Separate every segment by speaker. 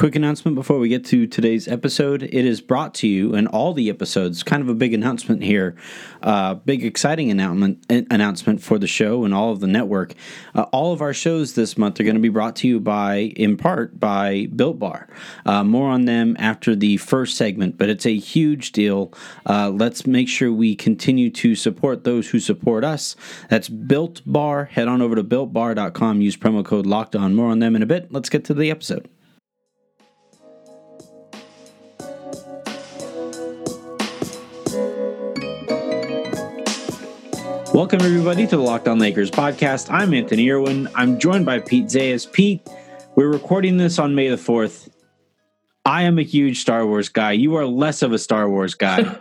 Speaker 1: Quick announcement before we get to today's episode. It is brought to you, and all the episodes, kind of a big announcement here, big exciting announcement for the show and all of the network. All of our shows this month are going to be brought to you in part by Built Bar. More on them after the first segment, but it's a huge deal. Let's make sure we continue to support those who support us. That's Built Bar. Head on over to BuiltBar.com. Use promo code LOCKEDON. More on them in a bit. Let's get to the episode. Welcome, everybody, to the Locked On Lakers podcast. I'm Anthony Irwin. I'm joined by Pete Zayas. Pete, we're recording this on May the 4th. I am a huge Star Wars guy. You are less of a Star Wars guy.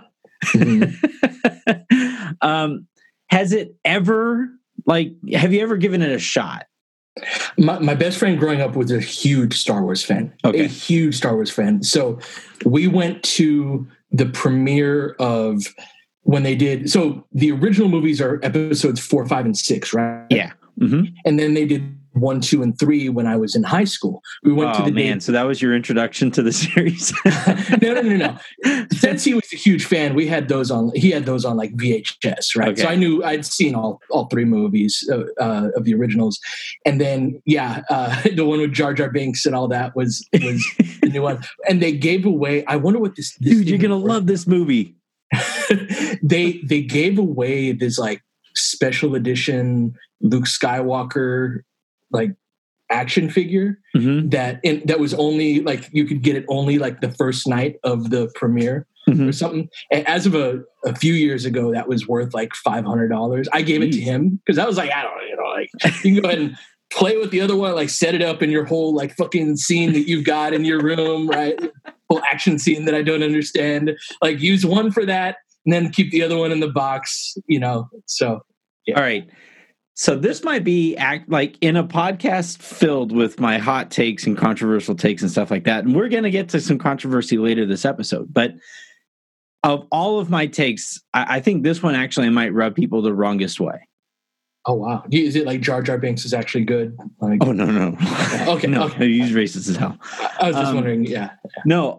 Speaker 1: Has it ever, have you ever given it a shot?
Speaker 2: My best friend growing up was a huge Star Wars fan.
Speaker 1: Okay.
Speaker 2: A huge Star Wars fan. So we went to the premiere of when they did. So the original movies are episodes 4, 5, and 6, right?
Speaker 1: Yeah. Mm-hmm.
Speaker 2: And then they did 1, 2, and 3 when I was in high school. We went to the
Speaker 1: man. So that was your introduction to the series?
Speaker 2: No. Since he was a huge fan, he had those on like VHS, right? Okay. So I'd seen all 3 movies of the originals. And then, the one with Jar Jar Binks and all that was the new one. And they gave away, I wonder what this
Speaker 1: dude, you're going to love this movie.
Speaker 2: They gave away this like special edition Luke Skywalker like action figure that was only like you could get it only like the first night of the premiere or something. And as of a few years ago, that was worth like $500. I gave it to him because I was like, I don't know, like you can go ahead and play with the other one, like set it up in your whole like fucking scene that you've got in your room, right? Whole action scene that I don't understand. Like use one for that and then keep the other one in the box, So, yeah.
Speaker 1: All right. So this might be like in a podcast filled with my hot takes and controversial takes and stuff like that. And we're going to get to some controversy later this episode. But of all of my takes, I think this one actually might rub people the wrongest way.
Speaker 2: Oh, wow. Is it like Jar Jar Binks is actually good? Like,
Speaker 1: oh, no.
Speaker 2: Okay.
Speaker 1: No,
Speaker 2: okay.
Speaker 1: He's racist as hell.
Speaker 2: I was just wondering. Yeah.
Speaker 1: No,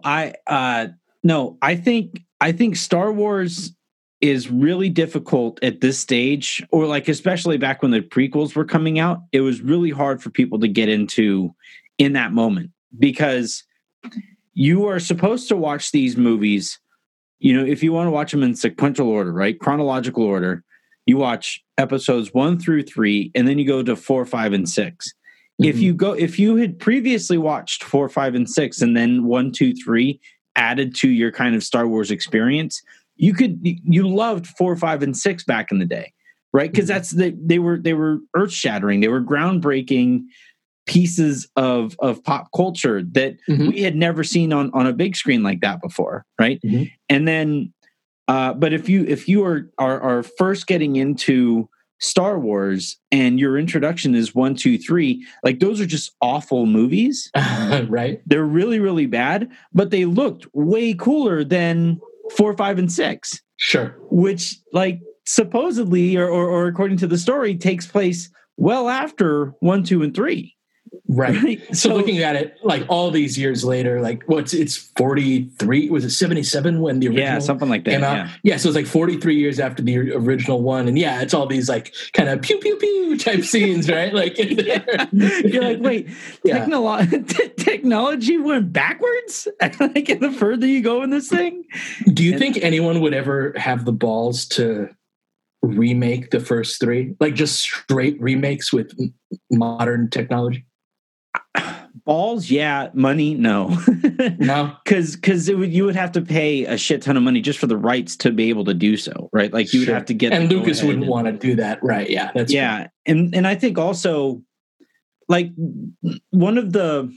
Speaker 1: I think Star Wars is really difficult at this stage, or like especially back when the prequels were coming out. It was really hard for people to get into in that moment because you are supposed to watch these movies. If you want to watch them in sequential order, right? Chronological order. You watch episodes 1 through 3, and then you go to 4, 5, and 6. Mm-hmm. If you had previously watched 4, 5, and 6, and then 1, 2, 3 added to your kind of Star Wars experience, you loved 4, 5, and 6 back in the day, right? Because they were earth shattering, they were groundbreaking pieces of pop culture that we had never seen on a big screen like that before, right? Mm-hmm. And then. But if you are first getting into Star Wars and your introduction is 1, 2, 3, like those are just awful movies,
Speaker 2: right?
Speaker 1: They're really, really bad, but they looked way cooler than 4, 5, and 6.
Speaker 2: Sure.
Speaker 1: Which like supposedly or according to the story takes place well after 1, 2, and 3.
Speaker 2: Right. So looking at it like all these years later, like it's 43, was it 77 when the original
Speaker 1: something like that
Speaker 2: came out? Yeah, so it's like 43 years after the original one. And it's all these like kind of pew pew pew type scenes, right? Like
Speaker 1: you're like, wait, technology went backwards? Like the further you go in this thing?
Speaker 2: Do you think anyone would ever have the balls to remake the first 3? Like just straight remakes with modern technology?
Speaker 1: Balls, yeah. Money, no.
Speaker 2: No,
Speaker 1: because you would have to pay a shit ton of money just for the rights to be able to do so, right? Like you would have to get.
Speaker 2: And Lucas wouldn't want to do that, right? Yeah, that's
Speaker 1: yeah. And I think also, like one of the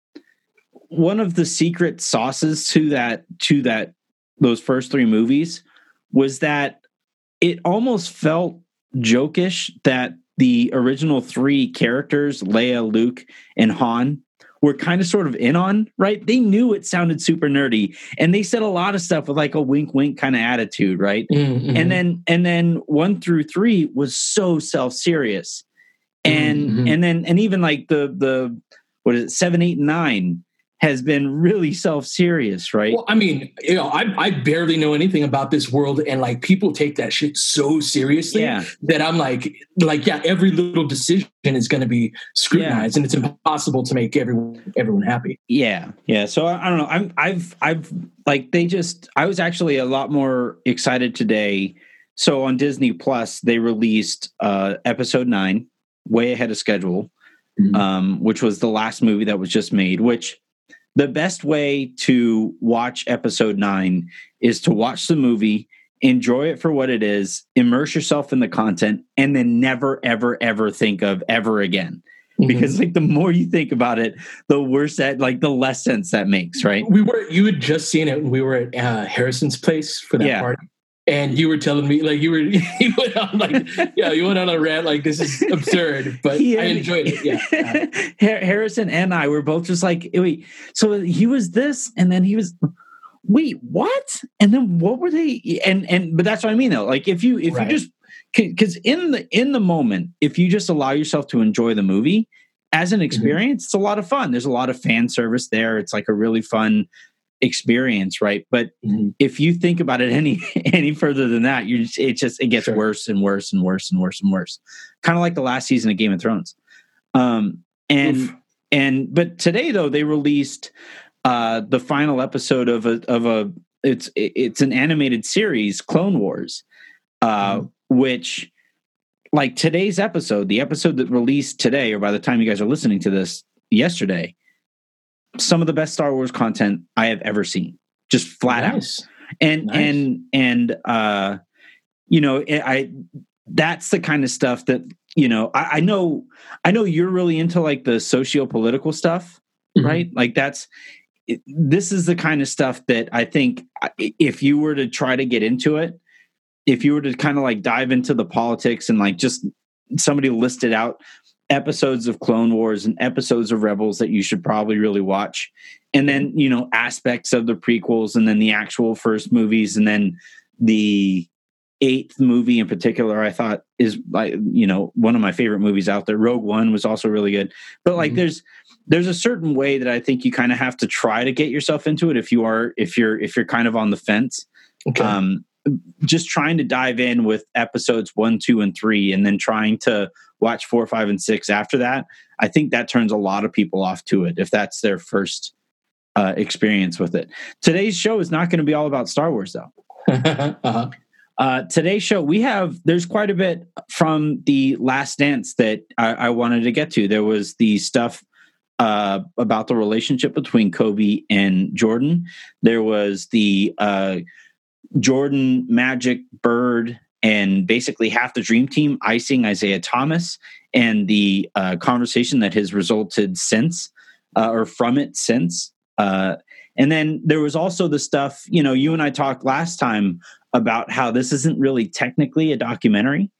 Speaker 1: secret sauces to those first 3 movies was that it almost felt jokish that the original 3 characters, Leia, Luke, and Han, were kind of sort of in on, right? They knew it sounded super nerdy, and they said a lot of stuff with like a wink, wink kind of attitude, right? Mm-hmm. And then 1 through 3 was so self-serious, and even like the what is it, 7, 8, and 9 has been really self-serious, right?
Speaker 2: Well, I mean, I barely know anything about this world, and like people take that shit so seriously that I'm like, yeah, every little decision is going to be scrutinized, and it's impossible to make everyone happy.
Speaker 1: Yeah. So I don't know. I've like I was actually a lot more excited today. So on Disney Plus, they released episode 9 way ahead of schedule, which was the last movie that was just made, which the best way to watch episode 9 is to watch the movie, enjoy it for what it is, immerse yourself in the content, and then never, ever, ever think of ever again. Because like the more you think about it, the worse that, like, the less sense that makes, right?
Speaker 2: You had just seen it when we were at Harrison's place for that party. And you were telling me, like, you went on a rant, like, this is absurd, but I enjoyed it. Yeah.
Speaker 1: Harrison and I were both just like, wait, so he was this, and then he was, wait, what? And then what were they? But that's what I mean, though. Like, if you just, because in the moment, if you just allow yourself to enjoy the movie as an experience, it's a lot of fun. There's a lot of fan service there. It's like a really fun experience, right? But if you think about it any further than that, it gets worse and worse and worse and worse and worse. Kind of like the last season of Game of Thrones. But today, though, they released the final episode of it's an animated series, Clone Wars, which, like, today's episode, the episode that released today, or by the time you guys are listening to this, yesterday, some of the best Star Wars content I have ever seen, just flat out. And that's the kind of stuff that, I know you're really into, like, the socio-political stuff, right? Like, this is the kind of stuff that I think if you were to try to get into it, if you were to kind of like dive into the politics and like just somebody listed out episodes of Clone Wars and episodes of Rebels that you should probably really watch. And then, aspects of the prequels, and then the actual first movies, and then the 8th movie in particular, I thought is, like, one of my favorite movies out there. Rogue One was also really good. But like, there's a certain way that I think you kind of have to try to get yourself into it if you're kind of on the fence. Okay. Just trying to dive in with episodes 1, 2, and 3, and then trying to watch 4, 5, and 6 after that. I think that turns a lot of people off to it if that's their first experience with it. Today's show is not going to be all about Star Wars, though. Today's show, there's quite a bit from the Last Dance that I wanted to get to. There was the stuff about the relationship between Kobe and Jordan. There was the Jordan, Magic, Bird, and basically half the Dream Team icing Isaiah Thomas, and the conversation that has resulted since, or from it since. And then there was also the stuff, you and I talked last time about how this isn't really technically a documentary.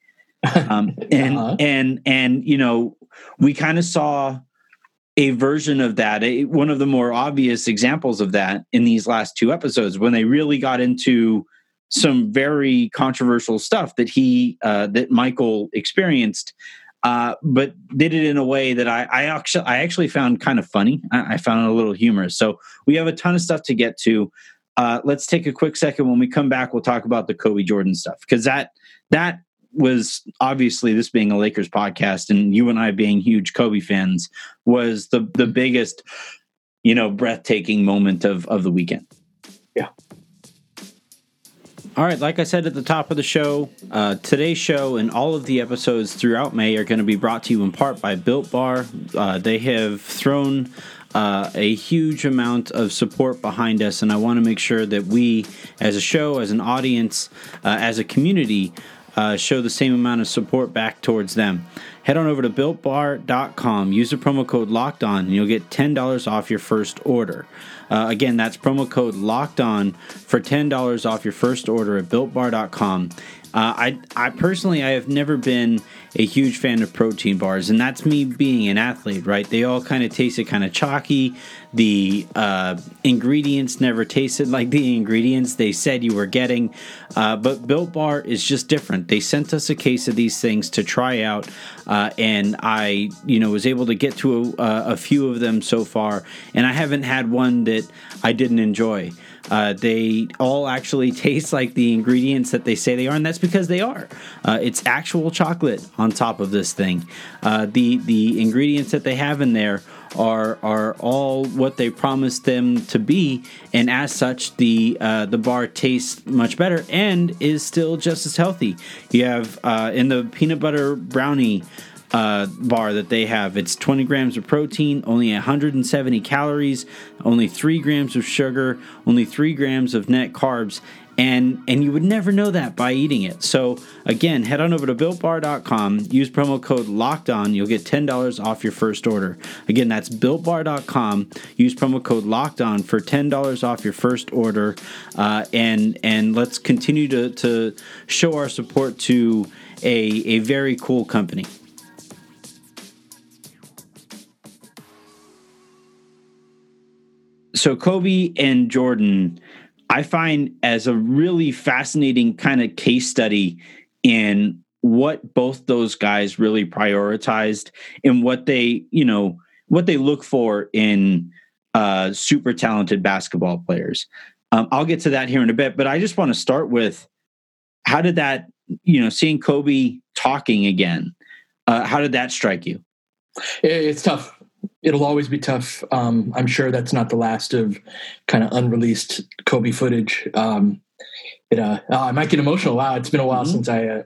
Speaker 1: And we kind of saw a version of that, one of the more obvious examples of that in these last 2 episodes, when they really got into some very controversial stuff that Michael experienced, but did it in a way that I actually found kind of funny. I found it a little humorous. So we have a ton of stuff to get to. Let's take a quick second. When we come back, we'll talk about the Kobe Jordan stuff, because that was, obviously, this being a Lakers podcast and you and I being huge Kobe fans, was the biggest, breathtaking moment of the weekend.
Speaker 2: Yeah.
Speaker 1: All right, like I said at the top of the show, today's show and all of the episodes throughout May are going to be brought to you in part by Built Bar. They have thrown a huge amount of support behind us, and I want to make sure that we, as a show, as an audience, as a community, show the same amount of support back towards them. Head on over to BuiltBar.com. Use the promo code LOCKEDON, and you'll get $10 off your first order. Again, that's promo code LOCKEDON for $10 off your first order at BuiltBar.com. I personally, I have never been a huge fan of protein bars, and that's me being an athlete, right? They all kind of tasted kind of chalky. The ingredients never tasted like the ingredients they said you were getting. But Built Bar is just different. They sent us a case of these things to try out. and I was able to get to a few of them so far, and I haven't had one that I didn't enjoy. They all actually taste like the ingredients that they say they are, and that's because they are. It's actual chocolate on top of this thing. The ingredients that they have in there are all what they promised them to be, and as such, the bar tastes much better and is still just as healthy. You have in the peanut butter brownie bar that they have, it's 20 grams of protein, only 170 calories, only 3 grams of sugar, only 3 grams of net carbs, and you would never know that by eating it. So again, head on over to BuiltBar.com, use promo code LOCKEDON, you'll get $10 off your first order. Again, that's BuiltBar.com, use promo code LOCKEDON for $10 off your first order, and let's continue to show our support to a very cool company. So Kobe and Jordan, I find as a really fascinating kind of case study in what both those guys really prioritized and what they look for in super talented basketball players. I'll get to that here in a bit, but I just want to start with how did that, seeing Kobe talking again, how did that strike you?
Speaker 2: It's tough. It'll always be tough. I'm sure that's not the last of kind of unreleased Kobe footage. I might get emotional. Wow, it's been a while since I.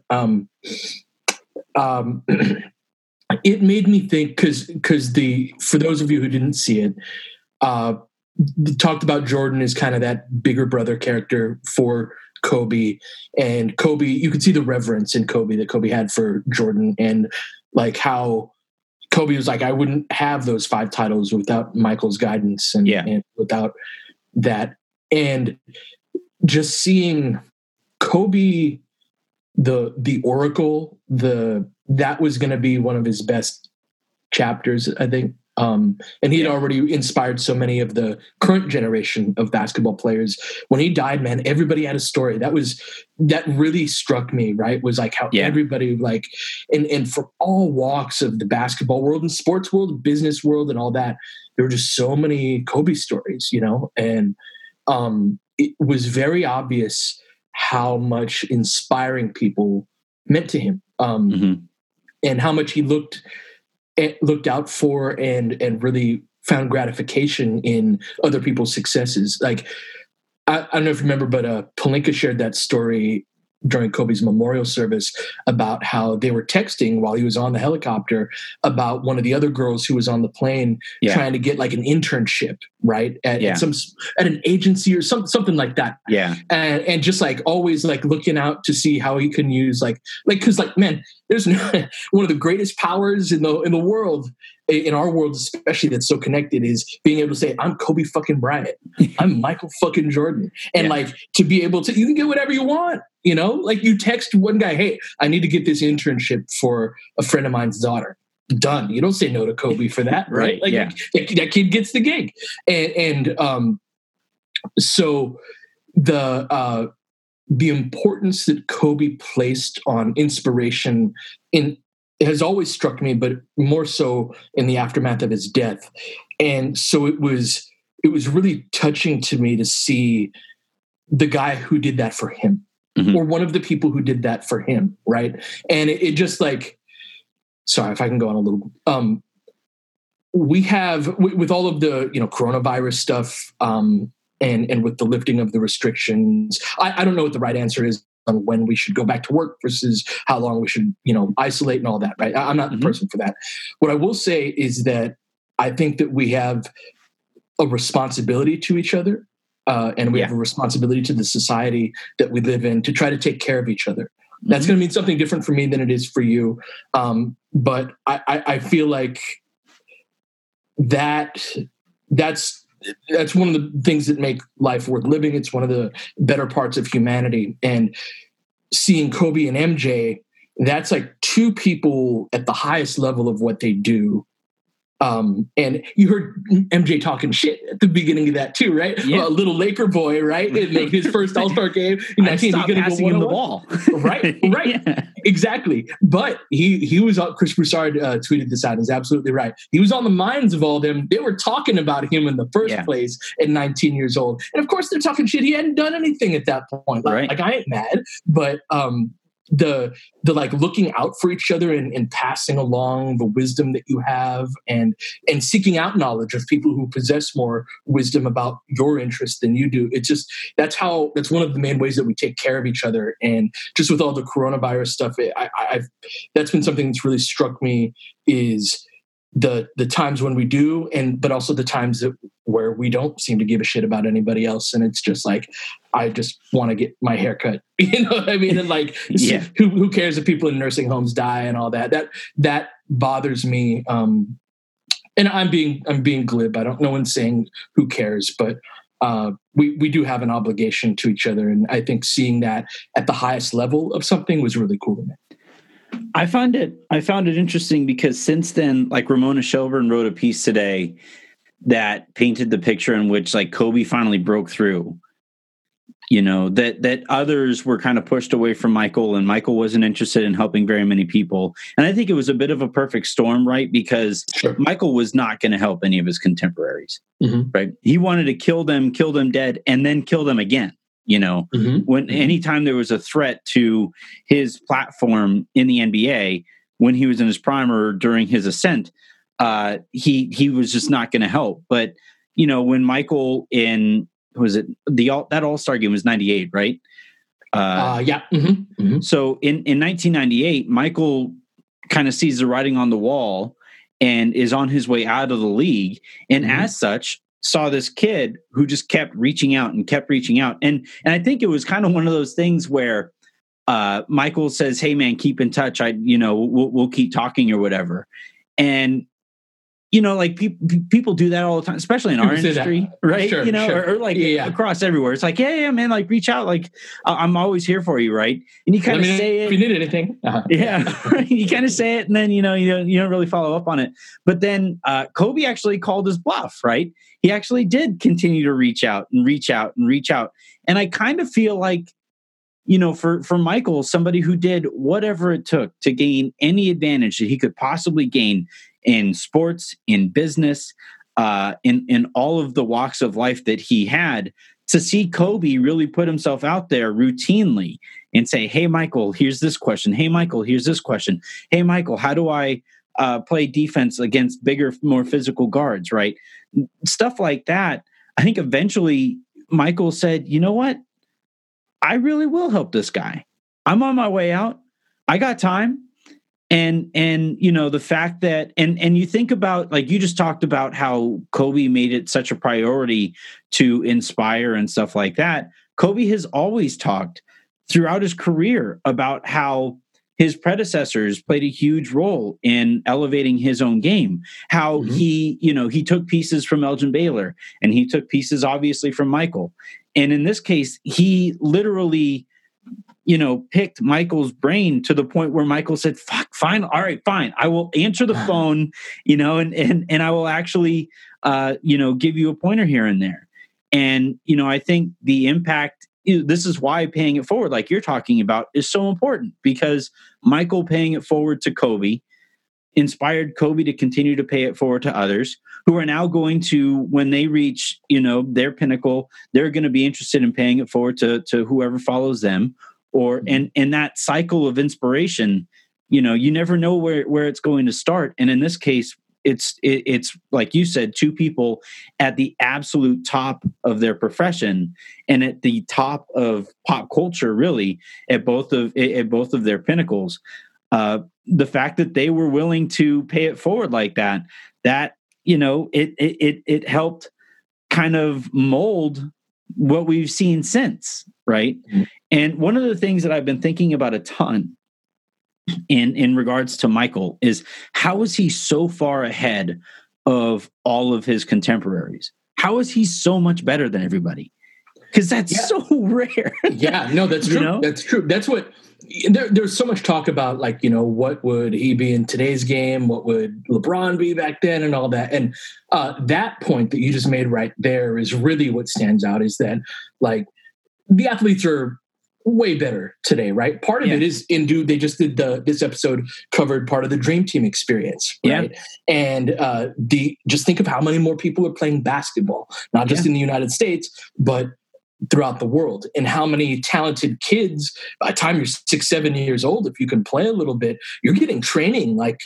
Speaker 2: It made me think because for those of you who didn't see it, talked about Jordan as kind of that bigger brother character for Kobe, and Kobe. You could see the reverence in Kobe that Kobe had for Jordan, and like how Kobe was like, I wouldn't have those 5 titles without Michael's guidance and without that. And just seeing Kobe, the Oracle, that was going to be one of his best chapters, I think. And he had already inspired so many of the current generation of basketball players. When he died, man, everybody had a story. That really struck me, right? Was like how everybody like, and from all walks of the basketball world and sports world, business world and all that, there were just so many Kobe stories, and it was very obvious how much inspiring people meant to him, and how much he looked out for and really found gratification in other people's successes. Like, I don't know if you remember, but Pelinka shared that story during Kobe's memorial service about how they were texting while he was on the helicopter about one of the other girls who was on the plane trying to get like an internship, right? At an agency or something like that. Yeah. And just like always like looking out to see how he can use cause like, man, there's one of the greatest powers in the world, in our world especially, that's so connected, is being able to say, I'm Kobe fucking Bryant. I'm Michael fucking Jordan. And like to be able to, you can get whatever you want, like you text one guy, hey, I need to get this internship for a friend of mine's daughter. Done. You don't say no to Kobe for that, right? Like that kid gets the gig. And so the importance that Kobe placed on inspiration it has always struck me, but more so in the aftermath of his death. And so it was really touching to me to see the guy who did that for him, or one of the people who did that for him, right? And it just like, sorry if I can go on a little. We have with all of the coronavirus stuff, and with the lifting of the restrictions, I don't know what the right answer is on when we should go back to work versus how long we should, isolate and all that, right? I'm not the person for that. What I will say is that I think that we have a responsibility to each other, and we have a responsibility to the society that we live in to try to take care of each other. That's going to mean something different for me than it is for you. But I feel like that's one of the things that make life worth living. It's one of the better parts of humanity. And seeing Kobe and MJ, that's like 2 people at the highest level of what they do And you heard MJ talking shit at the beginning of that too, right?
Speaker 1: Yeah.
Speaker 2: Well, a little Laker boy, right? In his first All-Star game.
Speaker 1: I stopped passing him the ball.
Speaker 2: Right. Yeah. Exactly. But he was on, Chris Broussard tweeted this out. He's absolutely right. He was on the minds of all them. They were talking about him in the first place at 19 years old. And of course they're talking shit. He hadn't done anything at that point. Like I ain't mad, but the like looking out for each other and passing along the wisdom that you have and seeking out knowledge of people who possess more wisdom about your interest than you do. It's just that's one of the main ways that we take care of each other. And just with all the coronavirus stuff, I've that's been something that's really struck me is the times when we do, but also the times where we don't seem to give a shit about anybody else, and it's just like I just want to get my hair cut, you know what I mean? And like, who cares if people in nursing homes die and all that? That bothers me. And I'm being glib. No one's saying who cares, but we do have an obligation to each other, and I think seeing that at the highest level of something was really cool to me.
Speaker 1: I found it interesting because since then, like Ramona Shelburne wrote a piece today that painted the picture in which like Kobe finally broke through, you know, that others were kind of pushed away from Michael, and Michael wasn't interested in helping very many people. And I think it was a bit of a perfect storm, right? Because Michael was not going to help any of his contemporaries, right? He wanted to kill them dead, and then kill them again. You know, when anytime there was a threat to his platform in the NBA, when he was in his prime or during his ascent, he was just not going to help. But, you know, when Michael that All-Star game was 98, right?
Speaker 2: Yeah.
Speaker 1: So in 1998, Michael kind of sees the writing on the wall and is on his way out of the league. And as such, saw this kid who just kept reaching out. And I think it was kind of one of those things where Michael says, "Hey man, keep in touch. We'll keep talking or whatever." And, you know, like people do that all the time, especially in our industry, right?
Speaker 2: Sure,
Speaker 1: you know,
Speaker 2: sure.
Speaker 1: or like across everywhere. It's like, yeah, man, like reach out. Like I'm always here for you. Right. And you kind of say it.
Speaker 2: If you need anything.
Speaker 1: Yeah. You kind of say it and then, you don't really follow up on it. But then Kobe actually called his bluff, right? He actually did continue to reach out. And I kind of feel like, you know, for Michael, somebody who did whatever it took to gain any advantage that he could possibly gain in sports, in business, in all of the walks of life that he had, to see Kobe really put himself out there routinely and say, "Hey, Michael, here's this question. Hey, Michael, here's this question. Hey, Michael, how do I play defense against bigger, more physical guards?" Right? Stuff like that. I think eventually Michael said, "You know what? I really will help this guy. I'm on my way out. I got time." And you know, the fact that and you think about, like you just talked about how Kobe made it such a priority to inspire and stuff like that. Kobe has always talked throughout his career about how his predecessors played a huge role in elevating his own game. How he took pieces from Elgin Baylor, and he took pieces obviously from Michael. And in this case, he literally, you know, picked Michael's brain to the point where Michael said, "Fuck, fine. All right, fine. I will answer the phone, you know, and I will actually, give you a pointer here and there." And, you know, I think the impact, this is why paying it forward, like you're talking about, is so important, because Michael paying it forward to Kobe inspired Kobe to continue to pay it forward to others who are now going to, when they reach, you know, their pinnacle, they're going to be interested in paying it forward to whoever follows them. And that cycle of inspiration, you know, you never know where it's going to start. And in this case, it's like you said, two people at the absolute top of their profession and at the top of pop culture, really, at both of their pinnacles. The fact that they were willing to pay it forward like that, you know, it helped kind of mold what we've seen since, right? Mm-hmm. And one of the things that I've been thinking about a ton in regards to Michael is, how is he so far ahead of all of his contemporaries? How is he so much better than everybody? Because that's so rare.
Speaker 2: Yeah, no, that's true. You know? That's true. That's what there's so much talk about like, you know, what would he be in today's game? What would LeBron be back then and all that? And that point that you just made right there is really what stands out, is that like the athletes are way better today, right? Part of it is they just did this episode covered part of the Dream Team experience, right? Yeah. And just think of how many more people are playing basketball, not just in the United States, but throughout the world, and how many talented kids by the time you're 6, 7 years old, if you can play a little bit, you're getting training. Like,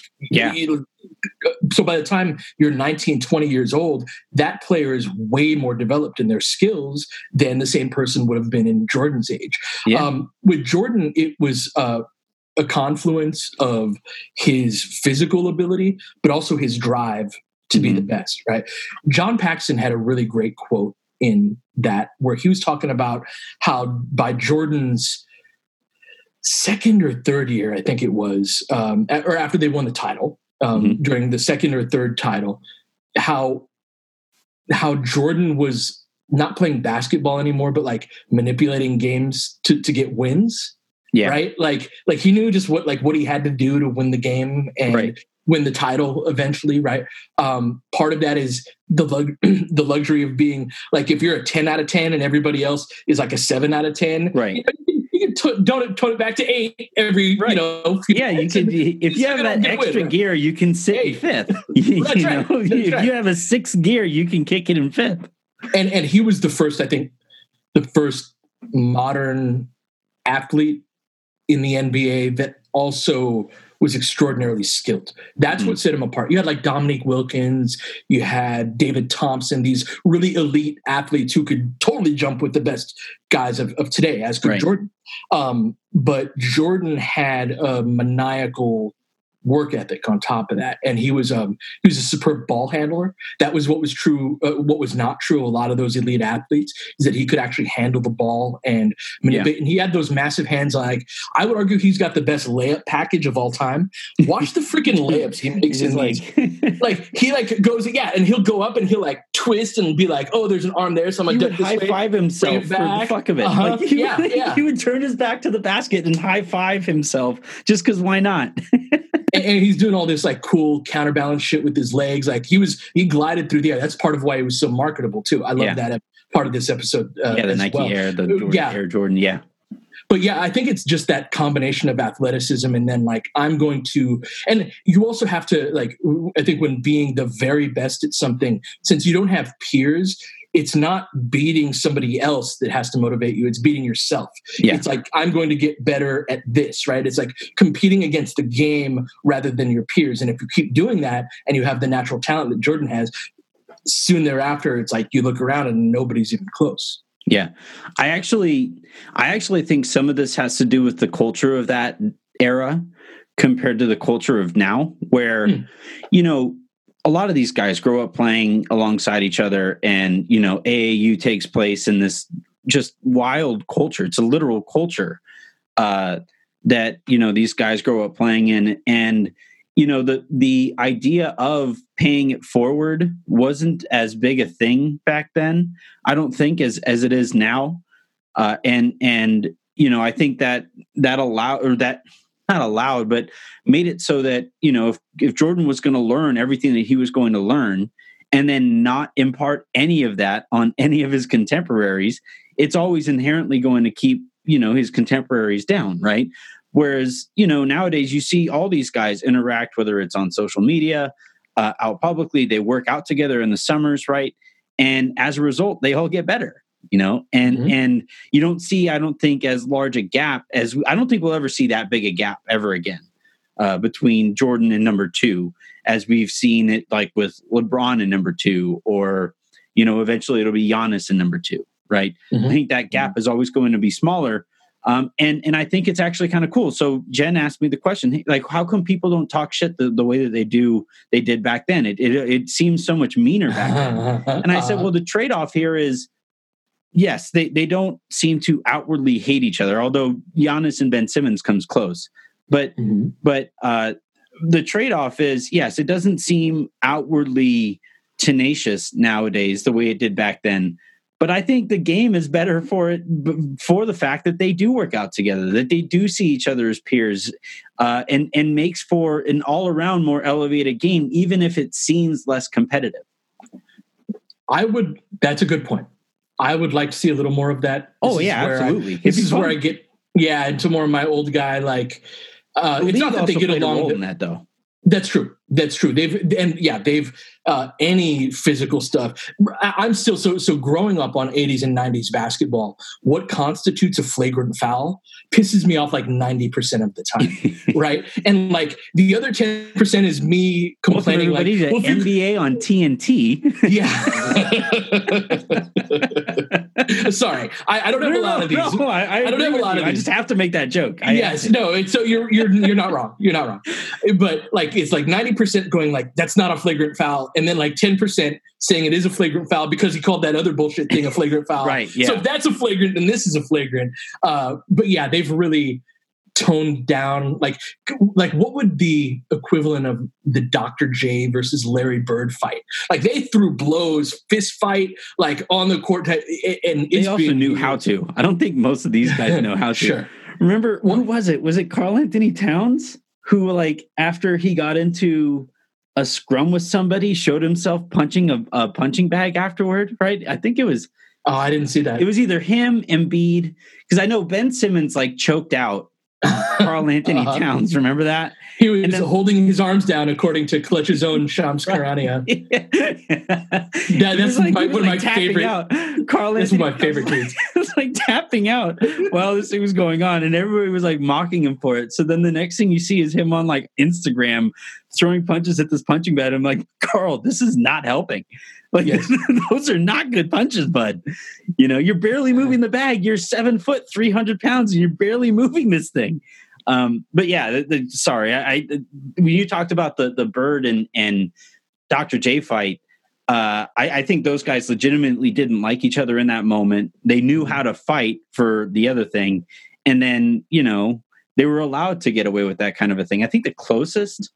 Speaker 2: so by the time you're 19, 20 years old, that player is way more developed in their skills than the same person would have been in Jordan's age. With Jordan, it was a confluence of his physical ability, but also his drive to be the best, right? John Paxson had a really great quote in that, where he was talking about how by Jordan's second or third year, I think it was, or after they won the title, during the second or third title, how Jordan was not playing basketball anymore, but like manipulating games to get wins. Yeah. Right. Like he knew just what he had to do to win the game and win the title eventually. Right. Part of that is the luxury of being like, if you're a 10 out of 10 and everybody else is like a 7 out of 10,
Speaker 1: right.
Speaker 2: You can tone it back to 8 every, you know.
Speaker 1: Yeah. You can, if you have that extra gear, you can sit in fifth. If you have a 6th gear, you can kick it in 5th.
Speaker 2: And he was the first modern athlete in the NBA that also was extraordinarily skilled. That's what set him apart. You had like Dominique Wilkins, you had David Thompson, these really elite athletes who could totally jump with the best guys of today, as could Jordan. But Jordan had a maniacal work ethic on top of that, and he was a superb ball handler. That was what was true. What was not true of a lot of those elite athletes is that he could actually handle the ball and manipulate. And he had those massive hands. Like, I would argue he's got the best layup package of all time. Watch the freaking layups he makes in these. Like he like goes and he'll go up and he'll like twist and be like, oh, there's an arm there, so I'm gonna
Speaker 1: high five himself for the fuck of it. Like, he would turn his back to the basket and high five himself just because why not?
Speaker 2: And he's doing all this like cool counterbalance shit with his legs. Like he glided through the air. That's part of why he was so marketable too. I love that part of this episode.
Speaker 1: The Nike Air, the Jordan, Air Jordan. Yeah.
Speaker 2: But yeah, I think it's just that combination of athleticism and then like, I'm going to, and you also have to like, I think when being the very best at something, since you don't have peers, it's not beating somebody else that has to motivate you. It's beating yourself. Yeah. It's like, I'm going to get better at this, right? It's like competing against the game rather than your peers. And if you keep doing that and you have the natural talent that Jordan has, soon thereafter, it's like you look around and nobody's even close.
Speaker 1: Yeah. I actually think some of this has to do with the culture of that era compared to the culture of now, where, you know, a lot of these guys grow up playing alongside each other, and, you know, AAU takes place in this just wild culture. It's a literal culture that, you know, these guys grow up playing in. And, you know, the idea of paying it forward wasn't as big a thing back then, I don't think, as it is now. And, you know, I think that not allowed, but made it so that, you know, if Jordan was going to learn everything that he was going to learn and then not impart any of that on any of his contemporaries, it's always inherently going to keep, you know, his contemporaries down, right? Whereas, you know, nowadays you see all these guys interact, whether it's on social media, out publicly, they work out together in the summers, right? And as a result, they all get better. You know, and you don't see, I don't think, as large a gap as I don't think we'll ever see that big a gap ever again between Jordan and number 2, as we've seen it like with LeBron and number 2, or, you know, eventually it'll be Giannis and number 2, right? I think that gap is always going to be smaller. And I think it's actually kind of cool. So Jen asked me the question, like, how come people don't talk shit the way that they did back then? It seems so much meaner back then. And I said, well, the trade-off here is, yes, they don't seem to outwardly hate each other, although Giannis and Ben Simmons comes close. But the trade-off is, yes, it doesn't seem outwardly tenacious nowadays the way it did back then. But I think the game is better for it, for the fact that they do work out together, that they do see each other as peers, and makes for an all-around more elevated game, even if it seems less competitive.
Speaker 2: That's a good point. I would like to see a little more of that.
Speaker 1: Absolutely.
Speaker 2: This is where I get, into more of my old guy, like, it's not that they get along
Speaker 1: in that, though.
Speaker 2: That's true. They've any physical stuff. I'm still so growing up on 80s and 90s basketball. What constitutes a flagrant foul pisses me off like 90% of the time, right? And like the other 10% is me complaining.
Speaker 1: Like, NBA on TNT.
Speaker 2: Yeah. Sorry, I don't have a lot of these.
Speaker 1: No, I don't have a lot of these. I just have to make that joke.
Speaker 2: So you're not wrong. You're not wrong. But like it's like 90% going like that's not a flagrant foul, and then like 10% saying it is a flagrant foul because he called that other bullshit thing a flagrant foul.
Speaker 1: Right. Yeah.
Speaker 2: So if that's a flagrant, then this is a flagrant. But yeah, they've really toned down. Like what would the equivalent of the Dr. J versus Larry Bird fight? Like they threw blows, fist fight, like on the court, and
Speaker 1: they also knew how to. I don't think most of these guys know how to.
Speaker 2: Sure.
Speaker 1: Remember, who was it? Was it Karl Anthony Towns who, like, after he got into a scrum with somebody, showed himself punching a punching bag afterward? Right? I think it was.
Speaker 2: Oh, I didn't see that.
Speaker 1: It was either him, Embiid, because I know Ben Simmons like choked out Karl Anthony Towns. Remember that?
Speaker 2: He was holding his arms down, according to Clutch's own Shams Charania. That's one of my favorite. That's one of my favorite tweets.
Speaker 1: It was like tapping out while this thing was going on, and everybody was like mocking him for it. So then the next thing you see is him on like Instagram throwing punches at this punching bag. I'm like, Karl, this is not helping. Like, yes. Those are not good punches, bud. You know, you're barely moving the bag. You're 7 foot, 300 pounds, and you're barely moving this thing. But yeah, sorry. When you talked about the Bird and Dr. J fight, I think those guys legitimately didn't like each other in that moment. They knew how to fight for the other thing. And then, you know, they were allowed to get away with that kind of a thing. I think the closest,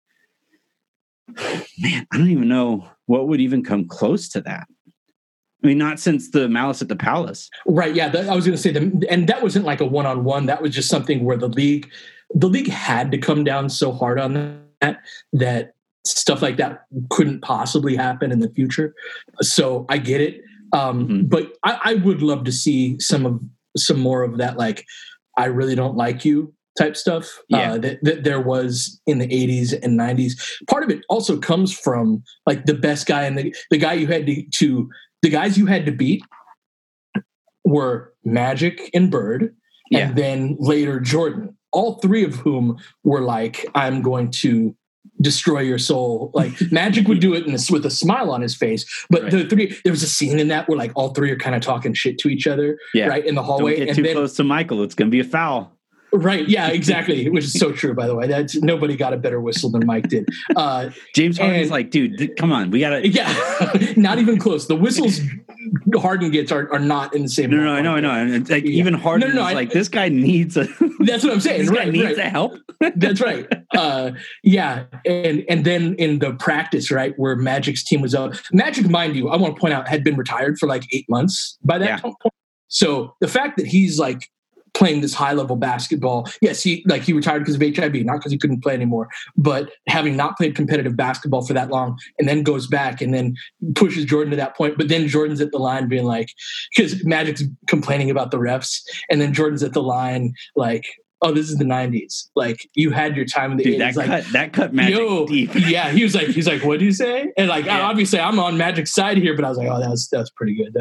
Speaker 1: man, I don't even know what would even come close to that. I mean, not since the Malice at the Palace.
Speaker 2: Right, yeah. I was going to say, and that wasn't like a one-on-one. That was just something where the league had to come down so hard on that stuff like that couldn't possibly happen in the future. So I get it. But I would love to see some more of that, like, I really don't like you type stuff that there was in the 80s and 90s. Part of it also comes from like the best guy and the guy you had to the guys you had to beat were Magic and Bird, and then later Jordan, all three of whom were like, I'm going to destroy your soul. Like Magic would do it with a smile on his face, but the three, there was a scene in that where like all three are kind of talking shit to each other, right, in the hallway.
Speaker 1: Don't get too close to Michael. It's going to be a foul.
Speaker 2: Right. Yeah, exactly. Which is so true, by the way. That's nobody got a better whistle than Mike did.
Speaker 1: James Harden's like, dude, come on. We got to.
Speaker 2: Yeah. Not even close. The whistles Harden gets are not in the same.
Speaker 1: No, I know. And it's like even Harden is like, this guy needs a.
Speaker 2: That's what I'm saying.
Speaker 1: This guy needs a help.
Speaker 2: That's right. Yeah. And then in the practice, right, where Magic's team was up. Magic, mind you, I want to point out, had been retired for like 8 months by that point. So the fact that he's like playing this high level basketball. Yes, he retired because of HIV, not because he couldn't play anymore, but having not played competitive basketball for that long and then goes back and then pushes Jordan to that point. But then Jordan's at the line being like, because Magic's complaining about the refs, and then Jordan's at the line like, oh, this is the 90s. Like, you had your time in the 80s.
Speaker 1: That cut Magic deep.
Speaker 2: Yeah, he's like, what do you say? And like, obviously I'm on Magic's side here, but I was like, oh, that's pretty good.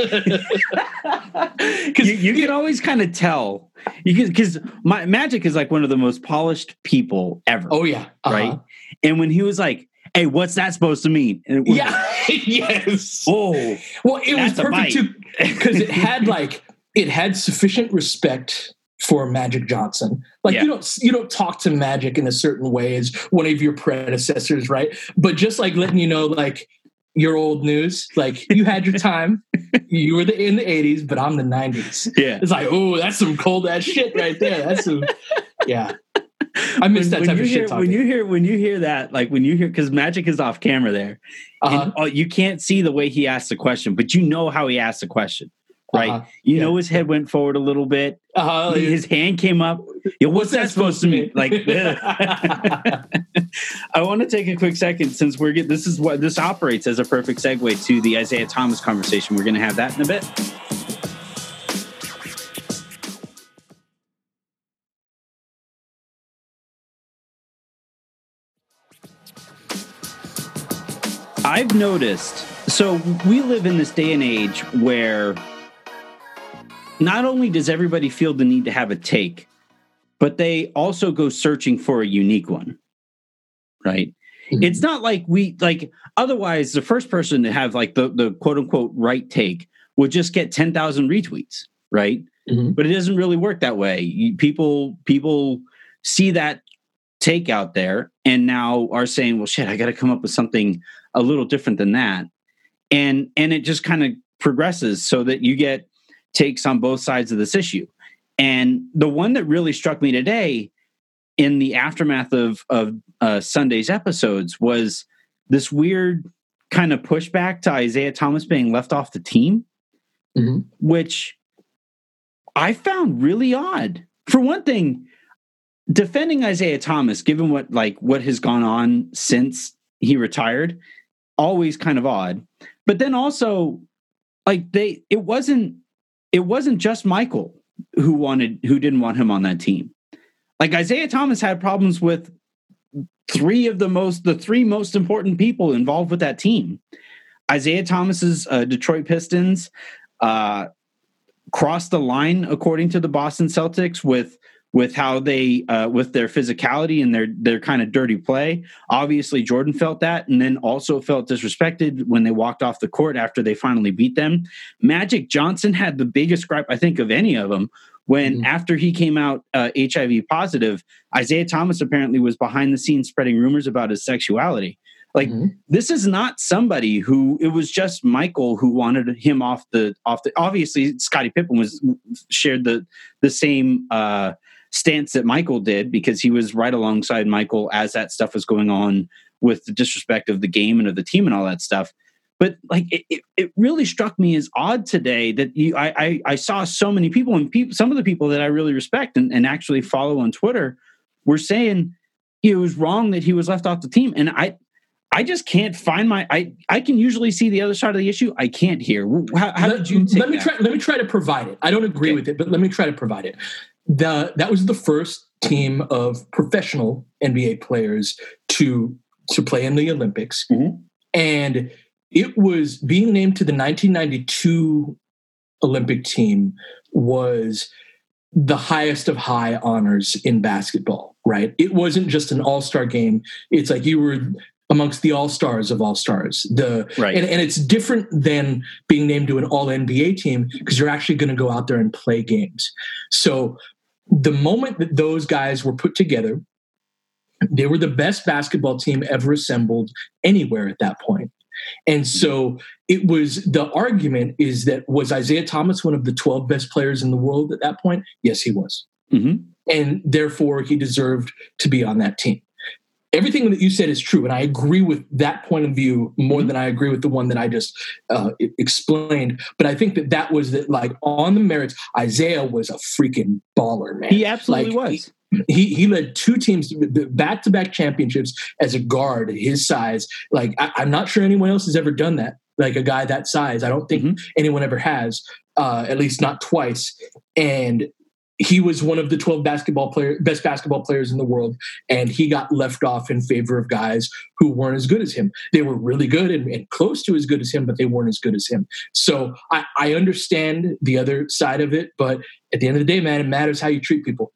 Speaker 1: Because you can always kind of tell. Because Magic is like one of the most polished people ever.
Speaker 2: Oh, yeah.
Speaker 1: Right? And when he was like, hey, what's that supposed to mean? And
Speaker 2: yes.
Speaker 1: Oh.
Speaker 2: Well, it was perfect too, because it had sufficient respect for Magic Johnson. Like you don't talk to Magic in a certain way as one of your predecessors, right? But just like letting you know, like, your old news, like, you had your time, you were in the 80s, but I'm the 90s.
Speaker 1: Yeah.
Speaker 2: It's like, oh, that's some cold ass shit right there. That's some, yeah. I miss that type of shit talking.
Speaker 1: When you hear that, like when you hear, because Magic is off camera there, and you can't see the way he asked the question, but you know how he asked the question, right? You know his head went forward a little bit. His hand came up. What's that supposed to mean? Like, I want to take a quick second since this is what this operates as a perfect segue to the Isaiah Thomas conversation. We're going to have that in a bit. I've noticed, so we live in this day and age where not only does everybody feel the need to have a take, but they also go searching for a unique one, right? Mm-hmm. It's not like otherwise the first person to have like the quote unquote right take would just get 10,000 retweets, right? Mm-hmm. But it doesn't really work that way. People see that take out there and now are saying, well, shit, I got to come up with something a little different than that. And it just kind of progresses so that you get takes on both sides of this issue. And the one that really struck me today in the aftermath of Sunday's episodes was this weird kind of pushback to Isaiah Thomas being left off the team, mm-hmm. which I found really odd. For one thing, defending Isaiah Thomas, given what has gone on since he retired, always kind of odd. But then also, like it wasn't just Michael who didn't want him on that team. Like Isaiah Thomas had problems with the three most important people involved with that team. Isaiah Thomas's Detroit Pistons crossed the line, according to the Boston Celtics, with how they with their physicality and their kind of dirty play. Obviously, Jordan felt that, and then also felt disrespected when they walked off the court after they finally beat them. Magic Johnson had the biggest gripe, I think, of any of them when after he came out HIV positive, Isaiah Thomas apparently was behind the scenes spreading rumors about his sexuality. Like this is not somebody who, it was just Michael who wanted him off the. Obviously, Scottie Pippen shared the same stance that Michael did because he was right alongside Michael as that stuff was going on with the disrespect of the game and of the team and all that stuff. But like it really struck me as odd today that I saw so many people, and some of the people that I really respect and actually follow on Twitter were saying it was wrong that he was left off the team. And I just can't find I can usually see the other side of the issue. I can't hear. How did you take that?
Speaker 2: Let me try to provide it. I don't agree with it, but let me try to provide it. That was the first team of professional NBA players to play in the Olympics. Mm-hmm. And it was being named to the 1992 Olympic team was the highest of high honors in basketball, right? It wasn't just an all-star game. It's like you were amongst the all-stars of all-stars. Right. And it's different than being named to an all-NBA team because you're actually going to go out there and play games. So the moment that those guys were put together, they were the best basketball team ever assembled anywhere at that point. And so it was, the argument is that, was Isaiah Thomas one of the 12 best players in the world at that point? Yes, he was. Mm-hmm. And therefore he deserved to be on that team. Everything that you said is true, and I agree with that point of view more than I agree with the one that I just explained. But I think that was like on the merits. Isaiah was a freaking baller, man.
Speaker 1: He absolutely was.
Speaker 2: He led two teams back-to-back championships as a guard his size. Like I'm not sure anyone else has ever done that. Like a guy that size, I don't think anyone ever has. At least not twice. And he was one of the 12 best basketball players in the world, and he got left off in favor of guys who weren't as good as him. They were really good and close to as good as him, but they weren't as good as him. So I understand the other side of it, but at the end of the day, man, it matters how you treat people.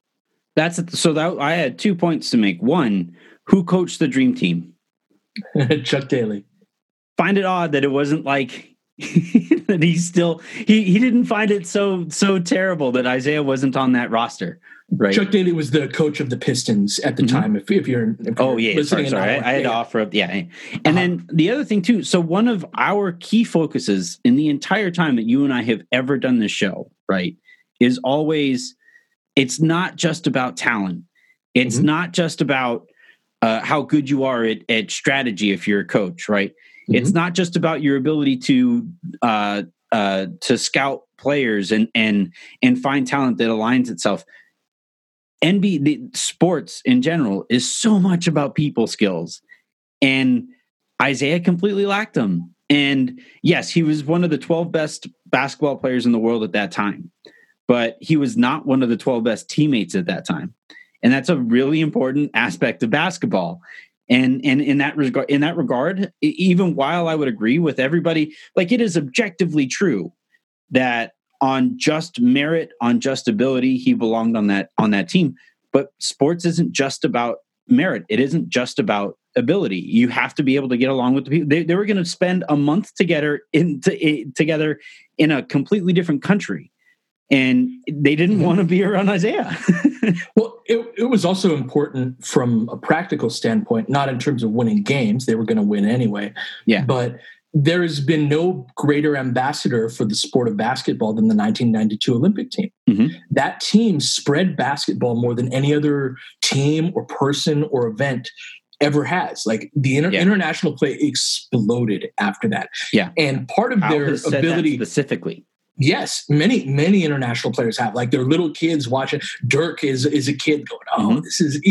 Speaker 1: I had 2 points to make. One, who coached the dream team?
Speaker 2: Chuck Daly.
Speaker 1: Find it odd that it wasn't like that he didn't find it so terrible that Isaiah wasn't on that roster. Right.
Speaker 2: Chuck Daly was the coach of the Pistons at the time. If you're
Speaker 1: listening, sorry. I had to offer up. Yeah. And then the other thing too. So one of our key focuses in the entire time that you and I have ever done this show, right, is always, it's not just about talent. It's not just about how good you are at strategy if you're a coach, right? It's not just about your ability to scout players and find talent that aligns itself. The sports in general is so much about people skills, and Isaiah completely lacked them. And yes, he was one of the 12 best basketball players in the world at that time, but he was not one of the 12 best teammates at that time. And that's a really important aspect of basketball. And in that regard, even while I would agree with everybody, like, it is objectively true that on just merit, on just ability, he belonged on that team. But sports isn't just about merit. It isn't just about ability. You have to be able to get along with the people. They were going to spend a month together in a completely different country, and they didn't want to be around Isaiah.
Speaker 2: Well, it was also important from a practical standpoint, not in terms of winning games. They were going to win anyway.
Speaker 1: Yeah.
Speaker 2: But there has been no greater ambassador for the sport of basketball than the 1992 Olympic team. That team spread basketball more than any other team or person or event ever has. Like, the international play exploded after that.
Speaker 1: Yeah.
Speaker 2: And part of their ability
Speaker 1: specifically.
Speaker 2: Yes, many international players have. Like, they're little kids watching. Dirk is a kid going, this is,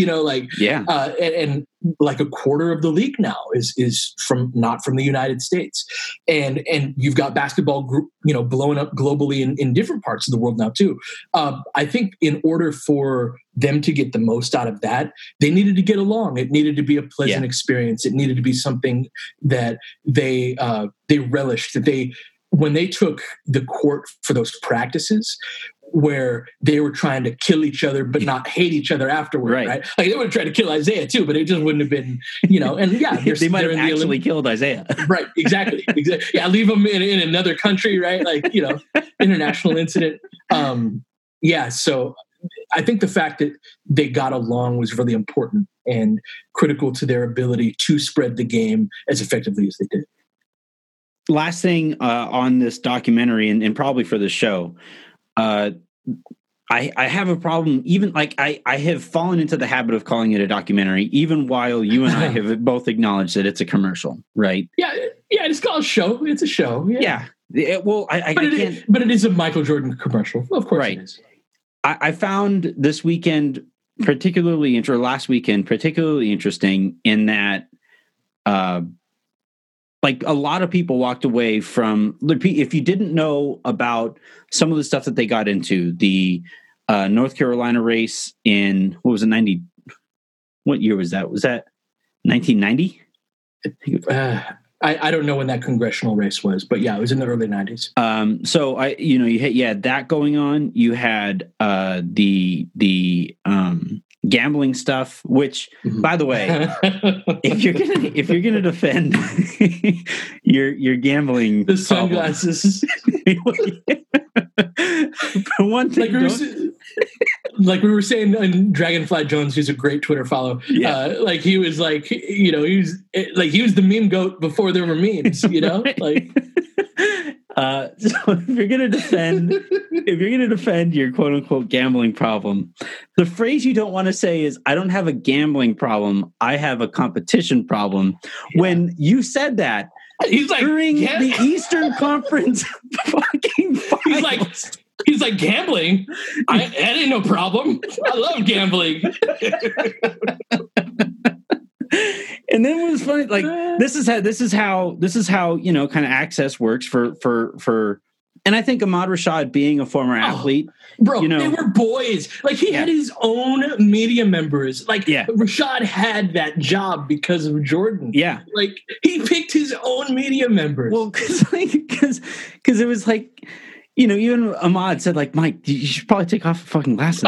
Speaker 2: and like a quarter of the league now is not from the United States, and you've got basketball group blowing up globally in different parts of the world now too. I think in order for them to get the most out of that, they needed to get along. It needed to be a pleasant experience. It needed to be something that they relished. That when they took the court for those practices where they were trying to kill each other but not hate each other afterward, right? Like, they would have tried to kill Isaiah too, but it just wouldn't have been, and
Speaker 1: they might have actually killed Isaiah.
Speaker 2: Right, exactly. Yeah, leave him in another country, right? Like, international incident. So I think the fact that they got along was really important and critical to their ability to spread the game as effectively as they did.
Speaker 1: Last thing on this documentary, and probably for the show, I have a problem. Even like I have fallen into the habit of calling it a documentary, even while you and I have both acknowledged that it's a commercial, right?
Speaker 2: Yeah, it's called a show. It's a show. Yeah.
Speaker 1: Well, I can't.
Speaker 2: But it is a Michael Jordan commercial, of course. Right. It is.
Speaker 1: I found this weekend last weekend particularly interesting in that. Like, a lot of people walked away from, if you didn't know about some of the stuff that they got into, the North Carolina race in, what was it, what year was that? Was that 1990?
Speaker 2: I don't know when that congressional race was, but yeah, it was in the early 90s.
Speaker 1: So you had that going on. You had the gambling stuff, which, by the way, if you're gonna defend your gambling,
Speaker 2: the sunglasses.
Speaker 1: For one thing,
Speaker 2: like we were saying, Dragonfly Jones, who's a great Twitter follow, like he was like, he was the meme goat before there were memes, like. So if you're gonna defend your quote unquote gambling problem, the phrase you don't want to say is, "I don't have a gambling problem. I have a competition problem." Yeah. When you said that, he's like, during the Eastern Conference fucking finals. He's like, gambling? That ain't no problem. I love gambling.
Speaker 1: And then it was funny, like, this is how kind of access works for and I think Ahmad Rashad, being a former athlete,
Speaker 2: bro, they were boys. Like, he had his own media members. Like, Rashad had that job because of Jordan.
Speaker 1: Yeah, like,
Speaker 2: he picked his own media members.
Speaker 1: Well, because it was like, even Ahmad said, like, Mike, you should probably take off the fucking glasses.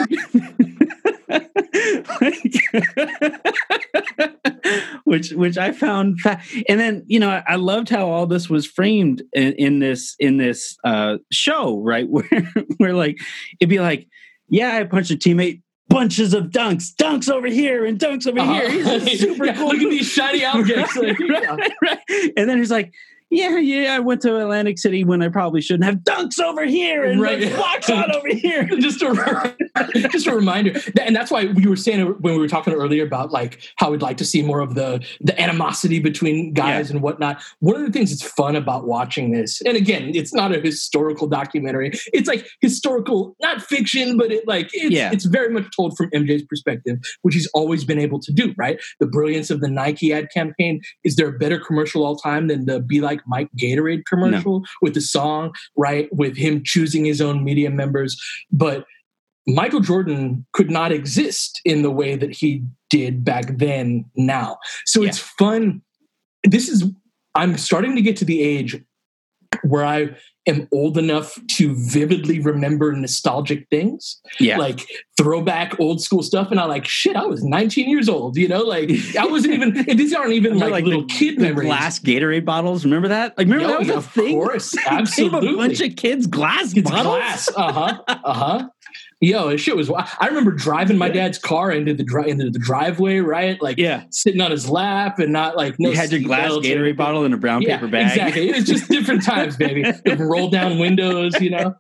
Speaker 1: which I found and then I loved how all this was framed in this show, right, where like it'd be like, I punched a teammate, bunches of dunks over here and dunks over here. He's super cool.
Speaker 2: Look at these shiny objects.
Speaker 1: Right. And then he's like, I went to Atlantic City when I probably shouldn't have. Dunks over here and blocks on over here.
Speaker 2: just a reminder. And that's why we were saying when we were talking earlier about like how we'd like to see more of the animosity between guys and whatnot. One of the things that's fun about watching this, and again, it's not a historical documentary. It's like historical, not fiction, but it's very much told from MJ's perspective, which he's always been able to do, right? The brilliance of the Nike ad campaign. Is there a better commercial all time than the Be Like Mike Gatorade commercial with the song, right? With him choosing his own media members. But Michael Jordan could not exist in the way that he did back then now. So it's fun. I'm starting to get to the age where I am old enough to vividly remember nostalgic things, like throwback old school stuff. And I'm like, shit, I was 19 years old, like I wasn't even, and these aren't even like little kid memories.
Speaker 1: Glass Gatorade bottles. Remember that? Like, remember that was a thing?
Speaker 2: Of course. Absolutely.
Speaker 1: A bunch of kids glass bottles.
Speaker 2: Glass. Yo, shit was. I remember driving my dad's car into the driveway, right? Like, sitting on his lap and not like
Speaker 1: you had your glass Gatorade bottle in a brown paper bag.
Speaker 2: Exactly. It was just different times, baby. The roll down windows,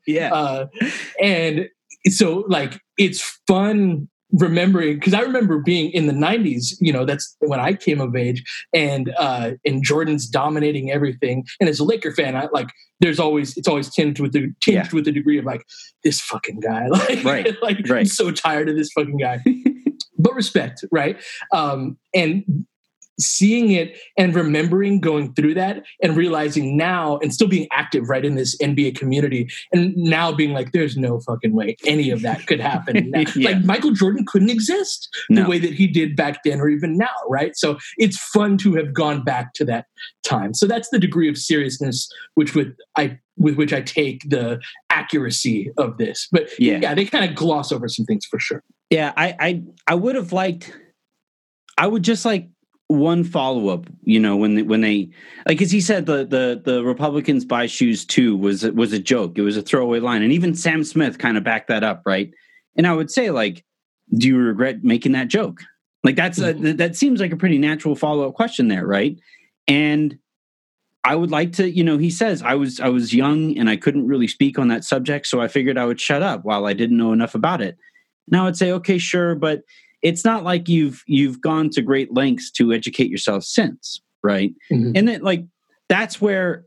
Speaker 2: and so like it's fun remembering, because I remember being in the 90s, that's when I came of age, and Jordan's dominating everything. And as a Laker fan, it's always tinged with the degree of like, this fucking guy, I'm so tired of this fucking guy. But respect, right? And seeing it and remembering going through that and realizing now and still being active right in this NBA community and now being like, there's no fucking way any of that could happen. Like Michael Jordan couldn't exist the way that he did back then or even now, right? So it's fun to have gone back to that time. So that's the degree of seriousness with which I take the accuracy of this. But they kind of gloss over some things for sure.
Speaker 1: Yeah, I would have liked, I would just like one follow-up, when they like, as he said, the Republicans buy shoes too was a joke. It was a throwaway line. And even Sam Smith kind of backed that up. Right. And I would say, like, do you regret making that joke? Like, that's that seems like a pretty natural follow-up question there. Right. And I would like to, he says, I was young and I couldn't really speak on that subject. So I figured I would shut up while I didn't know enough about it. And I would say, okay, sure. But it's not like you've gone to great lengths to educate yourself since, right? Mm-hmm. And then like that's where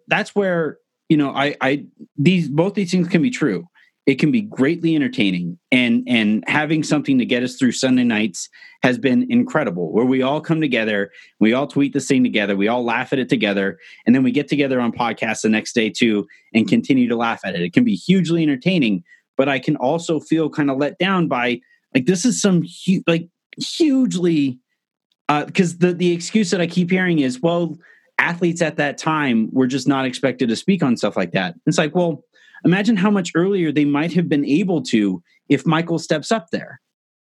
Speaker 1: both these things can be true. It can be greatly entertaining, and having something to get us through Sunday nights has been incredible. Where we all come together, we all tweet this thing together, we all laugh at it together, and then we get together on podcasts the next day too and continue to laugh at it. It can be hugely entertaining, but I can also feel kind of let down by, like, this is some hugely, because the excuse that I keep hearing is, well, athletes at that time were just not expected to speak on stuff like that. It's like, well, imagine how much earlier they might have been able to if Michael steps up there,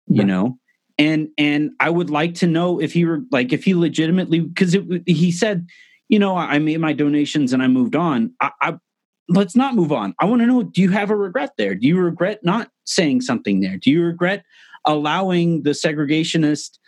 Speaker 1: and I would like to know if he legitimately, because he said, I made my donations and I moved on. Let's not move on. I want to know, do you have a regret there? Do you regret not saying something there? Do you regret allowing the segregationalist,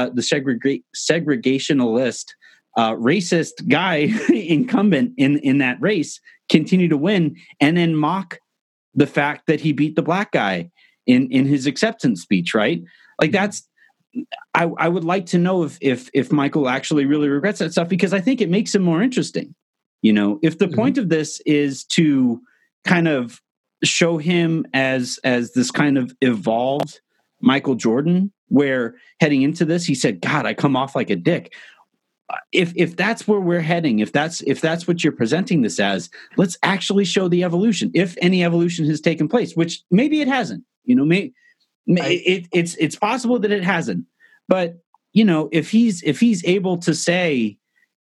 Speaker 1: racist guy incumbent in that race continue to win, and then mock the fact that he beat the black guy in his acceptance speech, right? Like, that's, I would like to know if Michael actually really regrets that stuff, because I think it makes him more interesting. If the point of this is to kind of show him as this kind of evolved Michael Jordan, where heading into this, he said, God, I come off like a dick. If that's where we're heading, if that's what you're presenting this as, let's actually show the evolution, if any evolution has taken place, which maybe it hasn't. It's possible that it hasn't. But if he's able to say,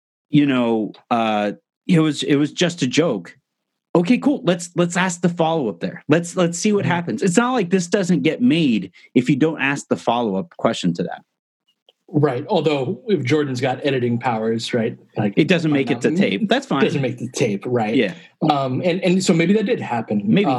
Speaker 1: it was just a joke. Okay, cool. Let's ask the follow-up there. Let's see what happens. It's not like this doesn't get made if you don't ask the follow-up question to that.
Speaker 2: Right. Although if Jordan's got editing powers, right? Like,
Speaker 1: it doesn't make it to tape. That's fine.
Speaker 2: It doesn't make the tape, right?
Speaker 1: Yeah.
Speaker 2: And so maybe that did happen.
Speaker 1: Maybe.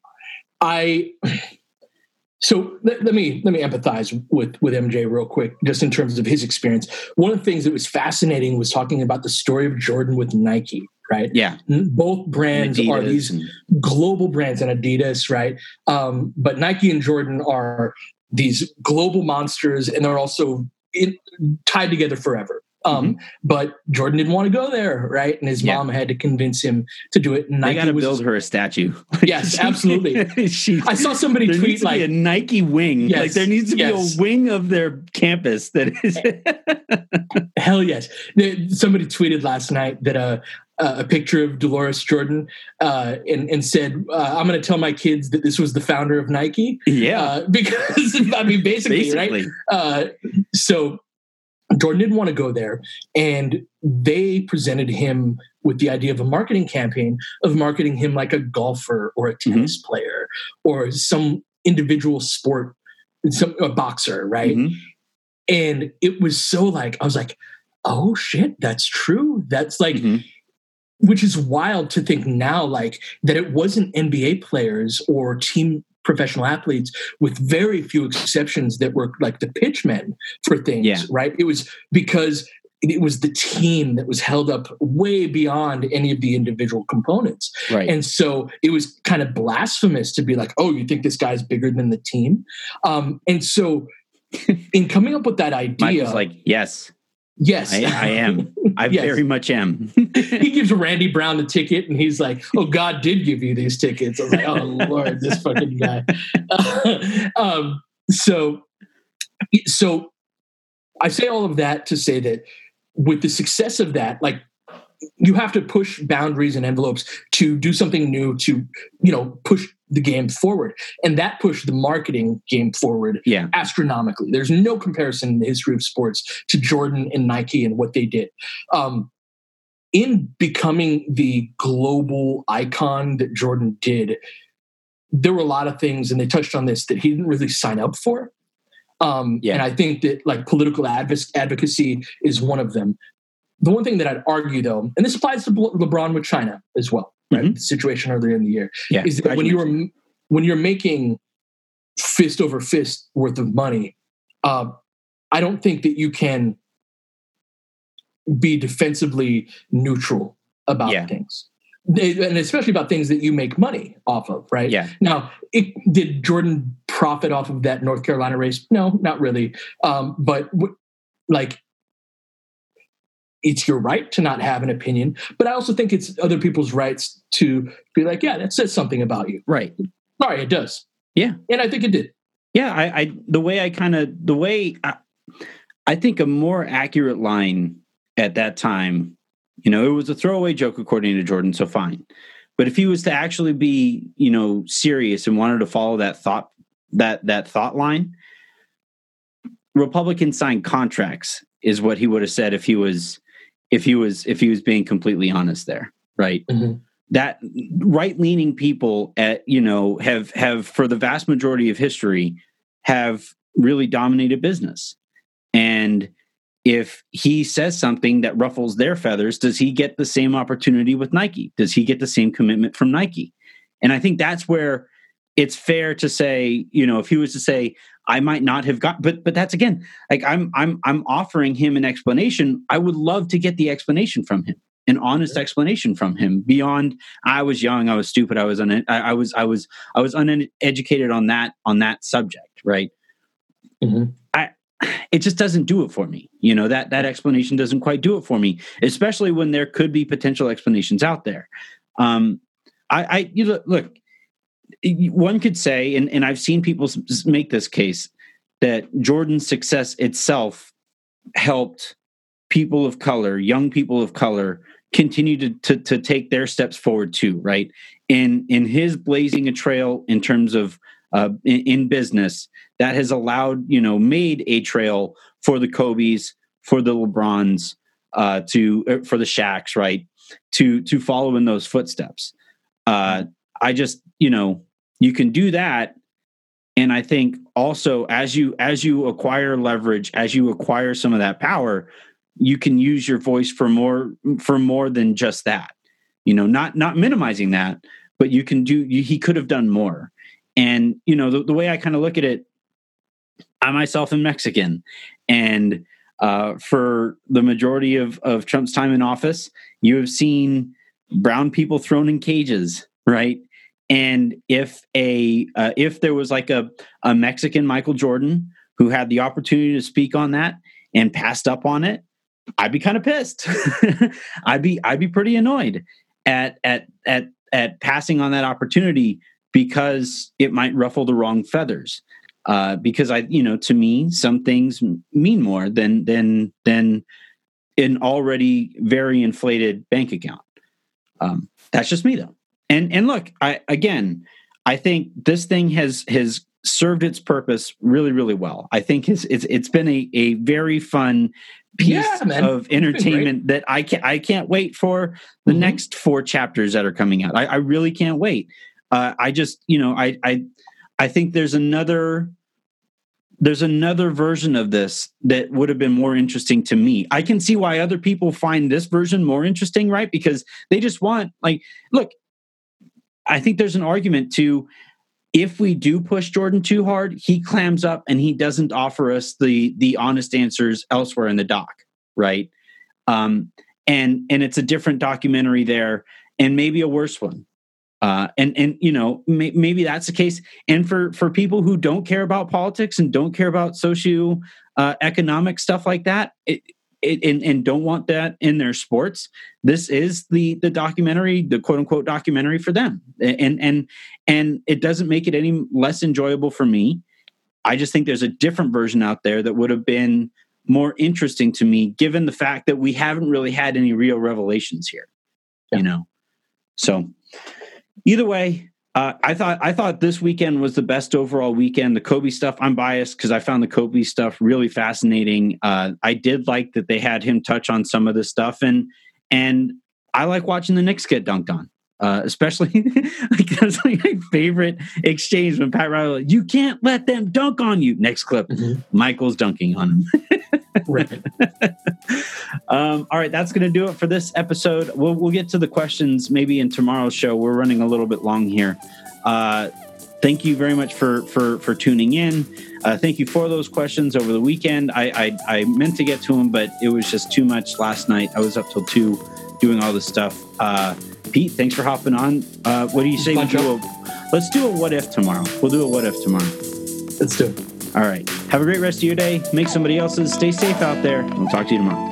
Speaker 2: So let me empathize with MJ real quick, just in terms of his experience. One of the things that was fascinating was talking about the story of Jordan with Nike, right?
Speaker 1: Yeah.
Speaker 2: Both brands are these global brands, and Adidas, right? But Nike and Jordan are these global monsters, and they're also tied together forever. But Jordan didn't want to go there, right? And his mom had to convince him to do it.
Speaker 1: Nike, they got to build her a statue.
Speaker 2: Yes, absolutely. I saw somebody
Speaker 1: there
Speaker 2: tweet
Speaker 1: needs to be a Nike wing. Yes, like there needs to be a wing of their campus that is.
Speaker 2: Hell yes. Somebody tweeted last night that a picture of Dolores Jordan and said, I'm going to tell my kids that this was the founder of Nike.
Speaker 1: Yeah.
Speaker 2: Because, I mean, basically. Right? So Jordan didn't want to go there. And they presented him with the idea of a marketing campaign of marketing him like a golfer or a tennis player or some individual sport, a boxer, right? And it was so like, I was like, oh shit, that's true. That's like, which is wild to think now, like that it wasn't NBA players or team professional athletes, with very few exceptions, that were like the pitchmen for things, right? It was because it was the team that was held up way beyond any of the individual components.
Speaker 1: Right.
Speaker 2: And so it was kind of blasphemous to be like, oh, you think this guy's bigger than the team? And so in coming up with that idea,
Speaker 1: Mike was like, yes, I am. I very much am.
Speaker 2: He gives Randy Brown the ticket, and he's like, "Oh, God did give you these tickets." I was like, "Oh Lord, this fucking guy." So I say all of that to say that with the success of that, like, you have to push boundaries and envelopes to do something new, to, push the game forward. And that pushed the marketing game forward astronomically. There's no comparison in the history of sports to Jordan and Nike and what they did. In becoming the global icon that Jordan did, there were a lot of things, and they touched on this, that he didn't really sign up for. And I think that like political advocacy is one of them. The one thing that I'd argue, though, and this applies to LeBron with China as well, right? The situation earlier in the year, is that when you're making fist over fist worth of money, I don't think that you can be defensively neutral about things, and especially about things that you make money off of, right?
Speaker 1: Yeah.
Speaker 2: Now, did Jordan profit off of that North Carolina race? No, not really. But it's your right to not have an opinion, but I also think it's other people's rights to be like, yeah, that says something about you.
Speaker 1: Right.
Speaker 2: Sorry, it does.
Speaker 1: Yeah.
Speaker 2: And I think it did.
Speaker 1: Yeah. I think a more accurate line at that time, it was a throwaway joke according to Jordan, so fine. But if he was to actually be, serious and wanted to follow that thought line, Republicans sign contracts is what he would have said if he was being completely honest there, right? That right-leaning people have for the vast majority of history have really dominated business. And if he says something that ruffles their feathers, does he get the same opportunity with Nike? Does he get the same commitment from Nike? And I think that's where it's fair to say, if he was to say, I might not have got, but that's again, like I'm offering him an explanation. I would love to get the explanation from him, an honest explanation from him beyond, I was young, I was stupid, I was uneducated on that subject, right? It just doesn't do it for me. That explanation doesn't quite do it for me, especially when there could be potential explanations out there. Look, one could say, and I've seen people make this case, that Jordan's success itself helped people of color, young people of color, continue to take their steps forward too, right? In his blazing a trail in terms of in business, that has allowed, made a trail for the Kobes, for the LeBrons, for the Shaqs, right? To follow in those footsteps. I just, you can do that. And I think also as you acquire leverage, as you acquire some of that power, you can use your voice for more than just that, not minimizing that, but he could have done more. And, the way I kind of look at it, I myself am Mexican, and for the majority of Trump's time in office, you have seen brown people thrown in cages, right? And if there was like a Mexican Michael Jordan who had the opportunity to speak on that and passed up on it, I'd be kind of pissed. I'd be pretty annoyed at passing on that opportunity because it might ruffle the wrong feathers. Because to me, some things mean more than an already very inflated bank account. That's just me though. And look, I think this thing has served its purpose really, really well. I think it's been a very fun piece of entertainment that I can't wait for the next 4 chapters that are coming out. I really can't wait. I think there's another version of this that would have been more interesting to me. I can see why other people find this version more interesting, right? Because they just want, look, I think there's an argument to, if we do push Jordan too hard, he clams up and he doesn't offer us the honest answers elsewhere in the doc, right? And it's a different documentary there, and maybe a worse one. Maybe that's the case. And for people who don't care about politics and don't care about socio-economic stuff like that, and don't want that in their sports, this is the documentary, the quote unquote documentary for them. And it doesn't make it any less enjoyable for me. I just think there's a different version out there that would have been more interesting to me, given the fact that we haven't really had any real revelations here, So either way, I thought this weekend was the best overall weekend. The Kobe stuff, I'm biased because I found the Kobe stuff really fascinating. I did like that they had him touch on some of this stuff, and I like watching the Knicks get dunked on, especially that's like my favorite exchange when Pat Riley, you can't let them dunk on you. Next clip, Michael's dunking on him.
Speaker 2: Right.
Speaker 1: All right, that's going to do it for this episode. We'll get to the questions maybe in tomorrow's show. We're running a little bit long here. Thank you very much for tuning in. Thank you for those questions over the weekend. I meant to get to them, but it was just too much last night. I was up till 2 doing all this stuff. Pete, thanks for hopping on. What do you say? Let's do a what if tomorrow. We'll do a what if tomorrow.
Speaker 2: Let's do it.
Speaker 1: All right. Have a great rest of your day. Make somebody else's. Stay safe out there. We'll talk to you tomorrow.